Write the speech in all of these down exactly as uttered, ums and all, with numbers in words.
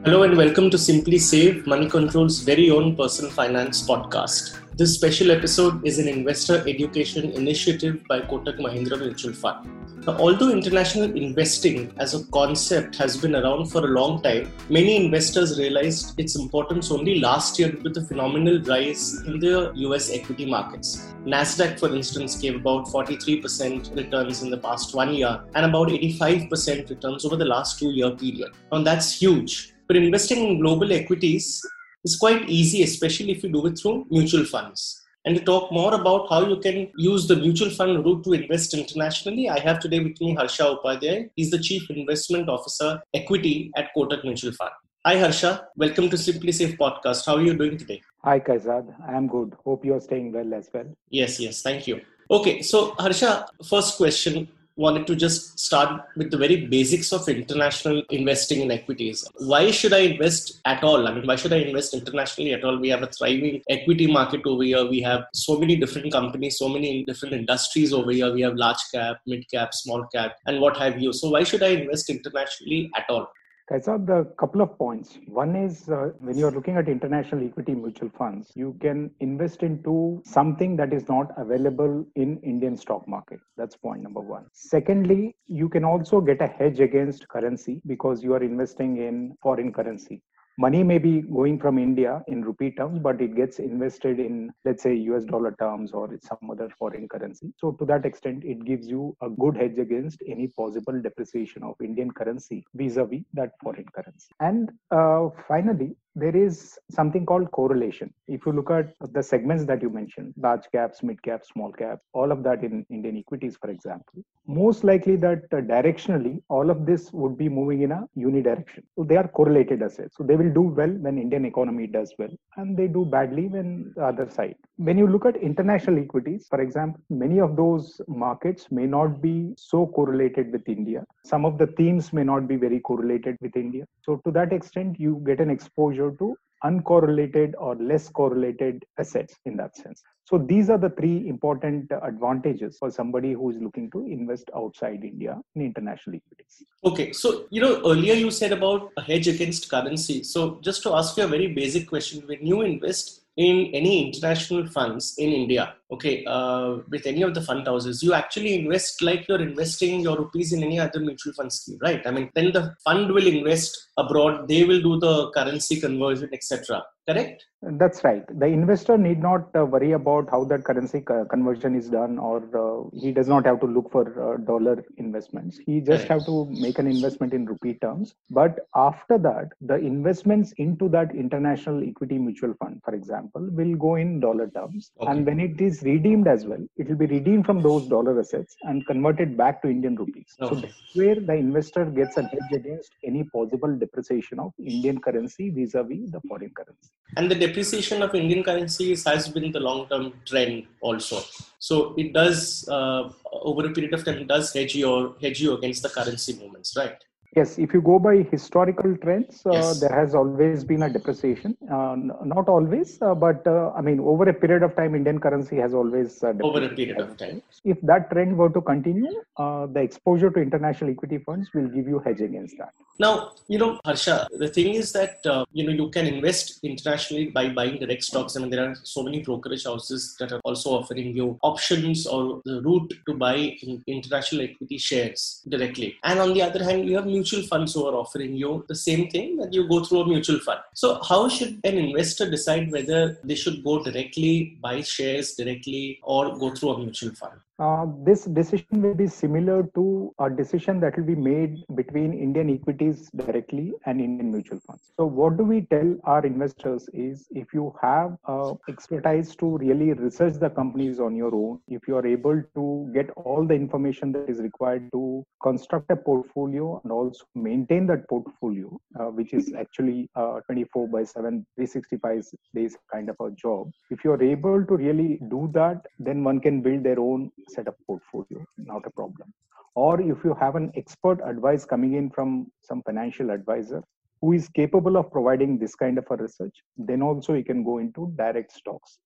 Hello and welcome to Simply Save, Money Control's very own personal finance podcast. This special episode is an investor education initiative by Kotak Mahindra Mutual Fund. Now, although international investing as a concept has been around for a long time, many investors realized its importance only last year with the phenomenal rise in the U S equity markets. Nasdaq, for instance, gave about forty-three percent returns in the past one year and about eighty-five percent returns over the last two-year period. Now, that's huge. But investing in global equities is quite easy, especially if you do it through mutual funds. And to talk more about how you can use the mutual fund route to invest internationally, I have today with me Harsha Upadhyay. He's the Chief Investment Officer, Equity at Kotak Mutual Fund. Hi Harsha, welcome to Simply Safe Podcast. How are you doing today? Hi Kaizad, I am good. Hope you are staying well as well. Yes, yes, thank you. Okay, so Harsha, first question. Wanted to just start with the very basics of international investing in equities. Why should I invest at all? I mean, why should I invest internationally at all? We have a thriving equity market over here. We have so many different companies, so many different industries over here. We have large cap, mid cap, small cap, and what have you. So why should I invest internationally at all? Kaizad, a couple of points. One is uh, when you're looking at international equity mutual funds, you can invest into something that is not available in Indian stock market. That's point number one. Secondly, you can also get a hedge against currency because you are investing in foreign currency. Money may be going from India in rupee terms, but it gets invested in, let's say, U S dollar terms or some other foreign currency. So to that extent, it gives you a good hedge against any possible depreciation of Indian currency vis-a-vis that foreign currency. And uh, finally, there is something called correlation. If you look at the segments that you mentioned, large caps, mid caps, small caps, all of that in Indian equities, for example, most likely that uh, directionally, all of this would be moving in a unidirection. So they are correlated assets. So they will do well when Indian economy does well, and they do badly when the other side. When you look at international equities, for example, many of those markets may not be so correlated with India. Some of the themes may not be very correlated with India. So to that extent, you get an exposure to uncorrelated or less correlated assets in that sense. So these are the three important advantages for somebody who is looking to invest outside India in international equities. Okay, so you know earlier you said about a hedge against currency. So just to ask you a very basic question, when you invest in any international funds in India, okay, uh, with any of the fund houses, you actually invest like you're investing your rupees in any other mutual fund scheme, right? I mean, then the fund will invest abroad, they will do the currency conversion, et cetera. Correct? That's right. The investor need not uh, worry about how that currency co- conversion is done, or uh, he does not have to look for uh, dollar investments. He just Correct. have to make an investment in rupee terms. But after that, the investments into that international equity mutual fund, for example, will go in dollar terms. Okay. And when it is redeemed as well, it will be redeemed from those dollar assets and converted back to Indian rupees. Okay. So that's where the investor gets a hedge against any possible depreciation of Indian currency vis-a-vis the foreign currency. And the depreciation of Indian currencies has been the long-term trend also. So it does, uh, over a period of time, it does hedge you, hedge you against the currency movements, right? Yes, if you go by historical trends, uh, Yes. there has always been a depreciation. Uh, n- not always, uh, but uh, I mean, over a period of time, Indian currency has always uh, Over a depreciated. period of time. If that trend were to continue, uh, the exposure to international equity funds will give you hedge against that. Now, you know, Harsha, the thing is that, uh, you know, you can invest internationally by buying direct stocks. I mean, there are so many brokerage houses that are also offering you options or the route to buy in international equity shares directly. And on the other hand, you have mutual funds who are offering you the same thing that you go through a mutual fund. So how should an investor decide whether they should go directly, buy shares directly, or go through a mutual fund? Uh, this decision will be similar to a decision that will be made between Indian equities directly and Indian mutual funds. So what do we tell our investors is, if you have uh, expertise to really research the companies on your own, if you are able to get all the information that is required to construct a portfolio and also maintain that portfolio, uh, which is actually uh, twenty-four by seven, three hundred sixty-five days kind of a job. If you are able to really do that, then one can build their own set of portfolio, not a problem. Or if you have an expert advice coming in from some financial advisor who is capable of providing this kind of a research, then also you can go into direct stocks.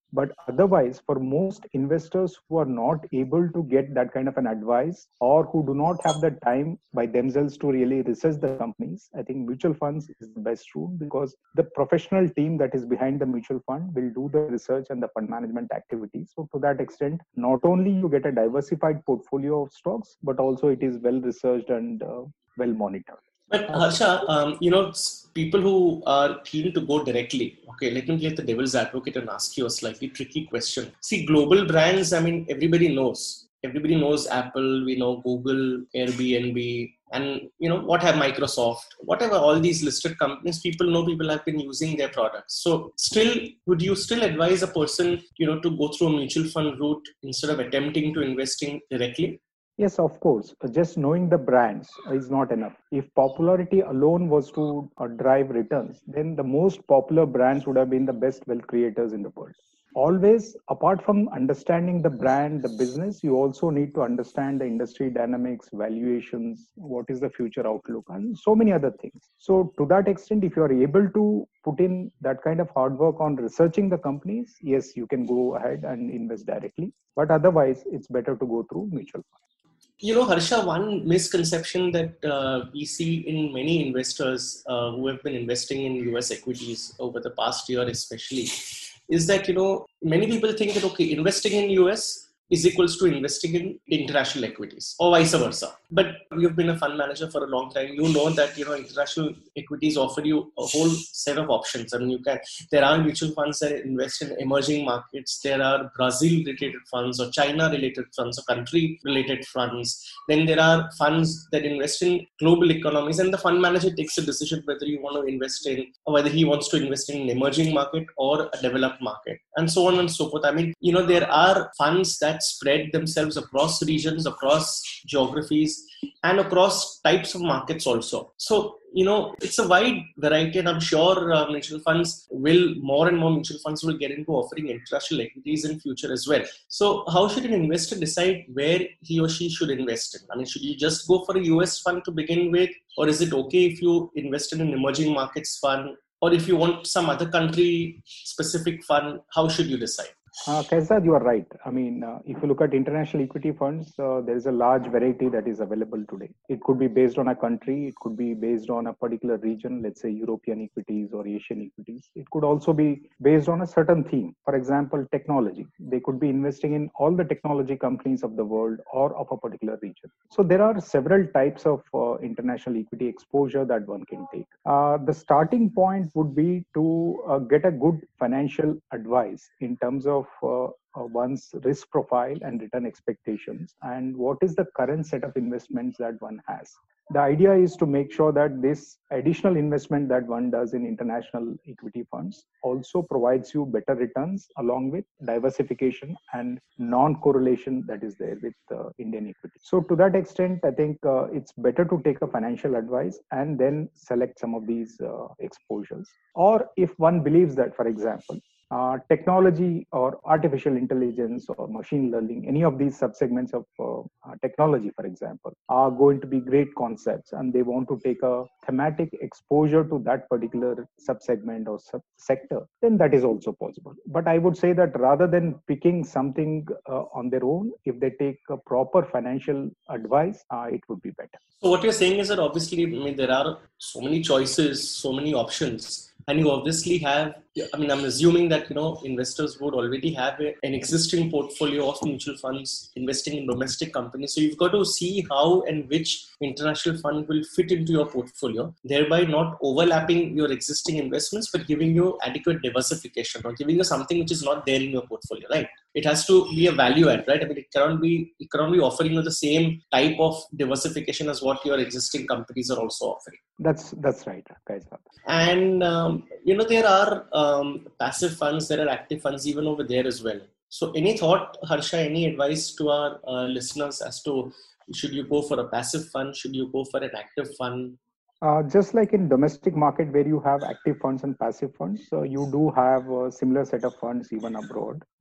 But otherwise, for most investors who are not able to get that kind of an advice or who do not have the time by themselves to really research the companies, I think mutual funds is the best route, because the professional team that is behind the mutual fund will do the research and the fund management activities. So to that extent, not only you get a diversified portfolio of stocks, but also it is well researched and uh, well monitored. But Harsha, um, you know, people who are keen to go directly, okay, let me play the devil's advocate and ask you a slightly tricky question. See, global brands, I mean, everybody knows. Everybody knows Apple, we know Google, Airbnb, and, you know, what have Microsoft, whatever, all these listed companies, people know, people have been using their products. So still, would you still advise a person, you know, to go through a mutual fund route instead of attempting to investing directly? Yes, of course. Just knowing the brands is not enough. If popularity alone was to uh, drive returns, then the most popular brands would have been the best wealth creators in the world. Always, apart from understanding the brand, the business, you also need to understand the industry dynamics, valuations, what is the future outlook, and so many other things. So, to that extent, if you are able to put in that kind of hard work on researching the companies, yes, you can go ahead and invest directly. But otherwise, it's better to go through mutual funds. You know, Harsha, one misconception that uh, we see in many investors uh, who have been investing in U S equities over the past year especially is that, you know, many people think that, okay, investing in U S is equals to investing in international equities or vice versa. But you've been a fund manager for a long time. You know that, you know, international equities offer you a whole set of options. I mean, you can, there are mutual funds that invest in emerging markets. There are Brazil related funds or China related funds or country related funds. Then there are funds that invest in global economies, and the fund manager takes a decision whether you want to invest in, or whether he wants to invest in an emerging market or a developed market, and so on and so forth. I mean, you know, there are funds that spread themselves across regions, across geographies, and across types of markets also. So, you know, it's a wide variety, and I'm sure uh, mutual funds will, more and more mutual funds will get into offering international equities in future as well. So how should an investor decide where he or she should invest in? I mean, should you just go for a U S fund to begin with? Or is it okay if you invest in an emerging markets fund? Or if you want some other country specific fund, how should you decide? Uh, Kaizad, you are right. I mean, uh, if you look at international equity funds, uh, there is a large variety that is available today. It could be based on a country, it could be based on a particular region, let's say European equities or Asian equities. It could also be based on a certain theme. For example, technology. They could be investing in all the technology companies of the world or of a particular region. So there are several types of uh, international equity exposure that one can take. Uh, the starting point would be to uh, get a good financial advice in terms of uh, uh, one's risk profile and return expectations, and what is the current set of investments that one has. The idea is to make sure that this additional investment that one does in international equity funds also provides you better returns, along with diversification and non-correlation that is there with uh, Indian equity. So to that extent, I think uh, it's better to take a financial advice and then select some of these uh, exposures. Or if one believes that, for example, Uh, technology or artificial intelligence or machine learning, any of these subsegments of uh, uh, technology, for example, are going to be great concepts, and they want to take a thematic exposure to that particular subsegment or sub- sector, then that is also possible. But I would say that rather than picking something uh, on their own, if they take a proper financial advice, uh, it would be better. So what you're saying is that obviously, I mean, there are so many choices, so many options, and you obviously have, I mean, I'm assuming that, you know, investors would already have a, an existing portfolio of mutual funds investing in domestic companies. So you've got to see how and which international fund will fit into your portfolio, thereby not overlapping your existing investments, but giving you adequate diversification or giving you something which is not there in your portfolio, right? It has to be a value add, right? I mean, it cannot be, it cannot be offering you the same type of diversification as what your existing companies are also offering. That's that's right, guys. And um, you know, there are um, passive funds, there are active funds even over there as well. So any thought, Harsha, any advice to our uh, listeners as to, should you go for a passive fund, should you go for an active fund? Uh, just like in domestic market where you have active funds and passive funds, so you do have a similar set of funds even abroad.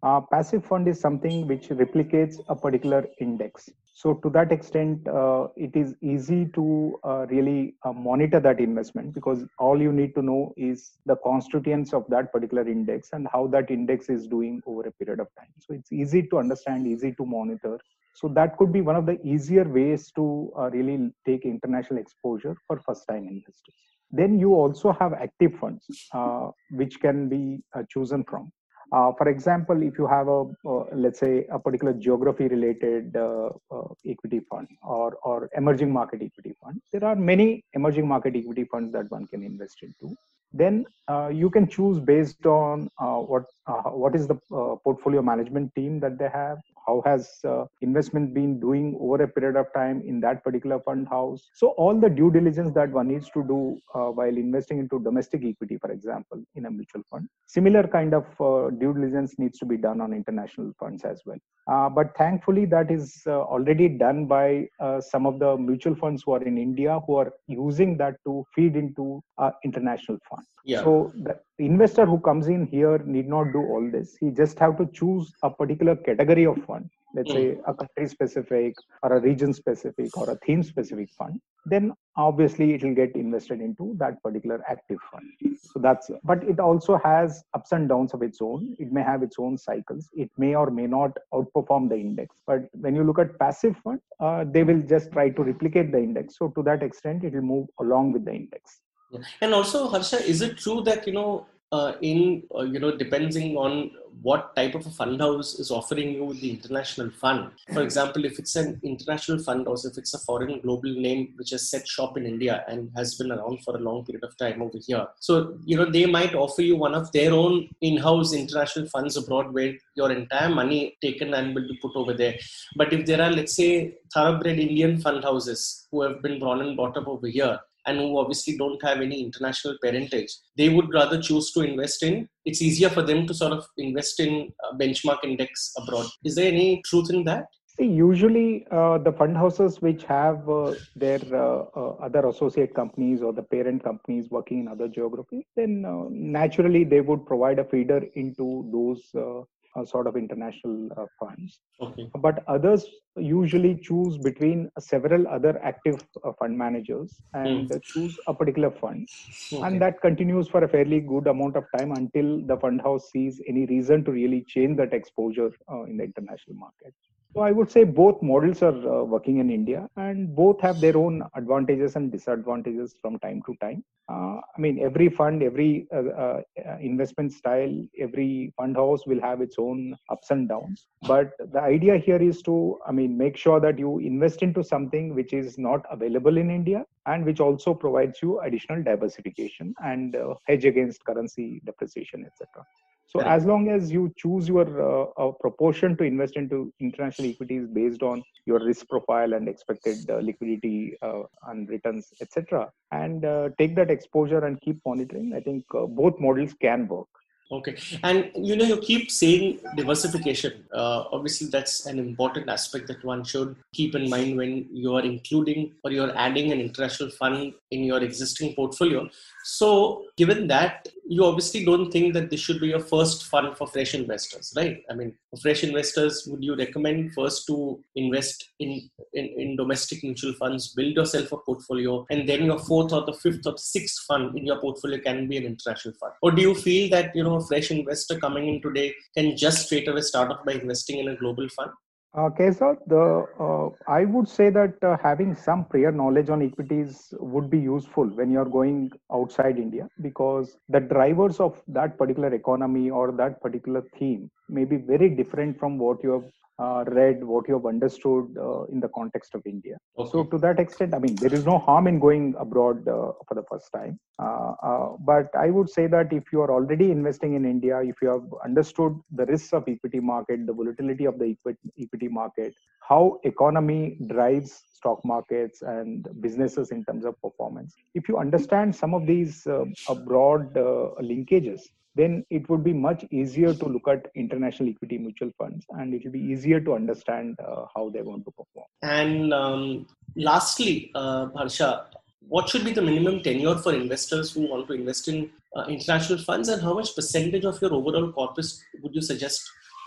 Uh, passive fund is something which replicates a particular index. So to that extent, uh, it is easy to uh, really uh, monitor that investment, because all you need to know is the constituents of that particular index and how that index is doing over a period of time. So it's easy to understand, easy to monitor. So that could be one of the easier ways to uh, really take international exposure for first time investors. Then you also have active funds, uh, which can be uh, chosen from. Uh, for example, if you have a, uh, let's say, a particular geography related uh, uh, equity fund, or, or emerging market equity fund, there are many emerging market equity funds that one can invest into. Then uh, you can choose based on uh, what uh, what is the uh, portfolio management team that they have, how has uh, investment been doing over a period of time in that particular fund house. So all the due diligence that one needs to do uh, while investing into domestic equity, for example, in a mutual fund, similar kind of uh, due diligence needs to be done on international funds as well. Uh, but thankfully, that is uh, already done by uh, some of the mutual funds who are in India, who are using that to feed into uh, international fund. Yeah. So the investor who comes in here need not do all this. He just have to choose a particular category of fund, let's mm. say a country specific or a region specific or a theme specific fund. Then obviously it will get invested into that particular active fund. So that's, but it also has ups and downs of its own. It may have its own cycles. It may or may not outperform the index. But when you look at passive fund, uh, they will just try to replicate the index. So to that extent, it will move along with the index. Yeah. And also, Harsha, is it true that, you know, uh, in, uh, you know, depending on what type of a fund house is offering you the international fund, for example, if it's an international fund house, if it's a foreign global name which has set shop in India and has been around for a long period of time over here, so, you know, they might offer you one of their own in-house international funds abroad where your entire money taken and will be put over there. But if there are, let's say, thoroughbred Indian fund houses who have been born and brought up over here, and who obviously don't have any international parentage, they would rather choose to invest in, it's easier for them to sort of invest in a benchmark index abroad. Is there any truth in that? See, usually uh, the fund houses which have uh, their uh, uh, other associate companies or the parent companies working in other geographies, then uh, naturally they would provide a feeder into those uh, uh, sort of international uh, funds. Okay. But others usually choose between several other active uh, fund managers and mm. choose a particular fund. Okay. And that continues for a fairly good amount of time until the fund house sees any reason to really change that exposure uh, in the international market. So I would say both models are uh, working in India, and both have their own advantages and disadvantages from time to time. Uh, I mean, every fund, every uh, uh, investment style, every fund house will have its own ups and downs. But the idea here is to, I mean, make sure that you invest into something which is not available in India and which also provides you additional diversification and uh, hedge against currency depreciation, et cetera. So as long as you choose your uh, proportion to invest into international equities based on your risk profile and expected uh, liquidity uh, and returns, et cetera, and uh, take that exposure and keep monitoring, I think uh, both models can work. Okay. And, you know, you keep saying diversification. Uh, obviously, that's an important aspect that one should keep in mind when you are including or you're adding an international fund in your existing portfolio. So, given that, you obviously don't think that this should be your first fund for fresh investors, right? I mean, for fresh investors, would you recommend first to invest in, in, in domestic mutual funds, build yourself a portfolio, and then your fourth or the fifth or the sixth fund in your portfolio can be an international fund? Or do you feel that, you know, a fresh investor coming in today can just straight away start off by investing in a global fund? Uh, Kesar, the uh, I would say that uh, having some prior knowledge on equities would be useful when you're going outside India, because the drivers of that particular economy or that particular theme may be very different from what you have uh, read, what you have understood uh, in the context of India. Okay. So to that extent, I mean, there is no harm in going abroad uh, for the first time. Uh, uh, but I would say that if you are already investing in India, if you have understood the risks of equity market, the volatility of the equity market, how economy drives stock markets and businesses in terms of performance, if you understand some of these uh, broad uh, linkages, then it would be much easier to look at international equity mutual funds, and it will be easier to understand uh, how they're going to perform. And um, lastly, uh, Harsha, what should be the minimum tenure for investors who want to invest in uh, international funds, and how much percentage of your overall corpus would you suggest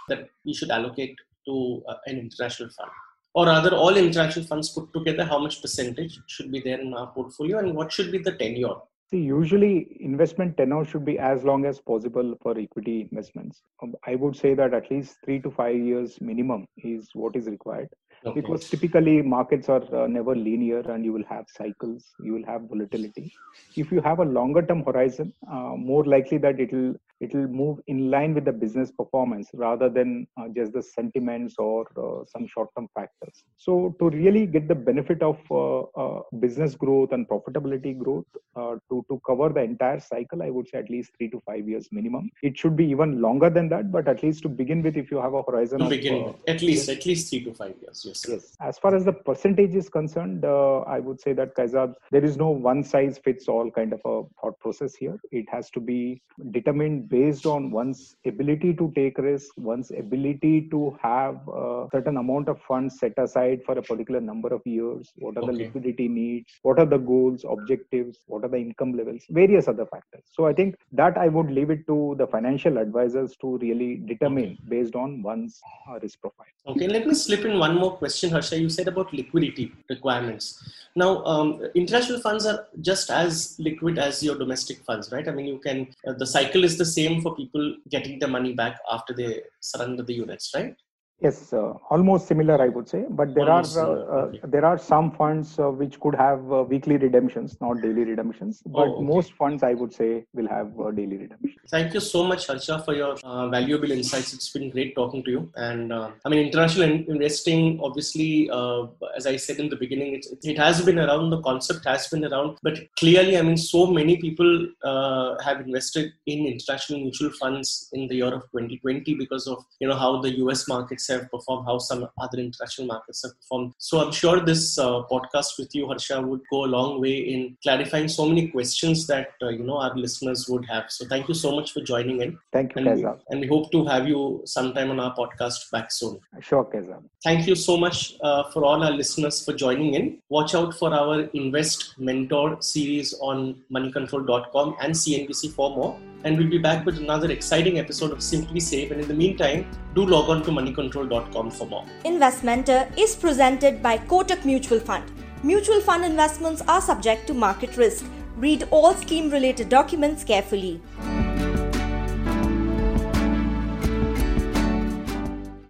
that we should allocate to uh, an international fund? Or rather, all international funds put together, how much percentage should be there in our portfolio, and what should be the tenure? See, usually investment tenure should be as long as possible for equity investments. Um, I would say that at least three to five years minimum is what is required. Okay. Because typically markets are uh, never linear and you will have cycles, you will have volatility. If you have a longer term horizon, uh, more likely that it will it will move in line with the business performance rather than uh, just the sentiments or uh, some short term factors. So to really get the benefit of uh, uh, business growth and profitability growth, uh, to, to cover the entire cycle, I would say at least three to five years minimum. It should be even longer than that, but at least to begin with, if you have a horizon to of begin uh, with, at least yes. at least three to five years. Yes. Yes. As far as the percentage is concerned, uh, I would say that Kaizad, there is no one size fits all kind of a thought process here. It has to be determined based on one's ability to take risk, one's ability to have a certain amount of funds set aside for a particular number of years. What are okay. the liquidity needs? What are the goals, objectives? What are the income levels? Various other factors. So I think that I would leave it to the financial advisors to really determine okay. based on one's uh, risk profile. Okay, let me slip in one more question, Harsha. You said about liquidity requirements. Now, um, international funds are just as liquid as your domestic funds, right? I mean, you can, uh, the cycle is the same for people getting the money back after they surrender the units, right? Yes, uh, almost similar, I would say. But there almost are uh, okay. uh, there are some funds uh, which could have uh, weekly redemptions, not daily redemptions. But oh, okay. most funds, I would say, will have uh, daily redemptions. Thank you so much, Harsha, for your uh, valuable insights. It's been great talking to you. And uh, I mean, international in- investing, obviously, uh, as I said in the beginning, it, it has been around. The concept has been around. But clearly, I mean, so many people uh, have invested in international mutual funds in the year of twenty twenty because of you know how the U S markets have performed, how some other international markets have performed. So I'm sure this uh, podcast with you, Harsha, would go a long way in clarifying so many questions that uh, you know our listeners would have. So thank you so much for joining in. Thank you, and Kaizad. We, and we hope to have you sometime on our podcast back soon. Sure, Kaizad. Thank you so much uh, for all our listeners for joining in. Watch out for our Invest Mentor series on money control dot com and C N B C for more. And we'll be back with another exciting episode of Simply Save. And in the meantime, do log on to money control dot com for more. Invest Mentor is presented by Kotak Mutual Fund. Mutual fund investments are subject to market risk. Read all scheme-related documents carefully.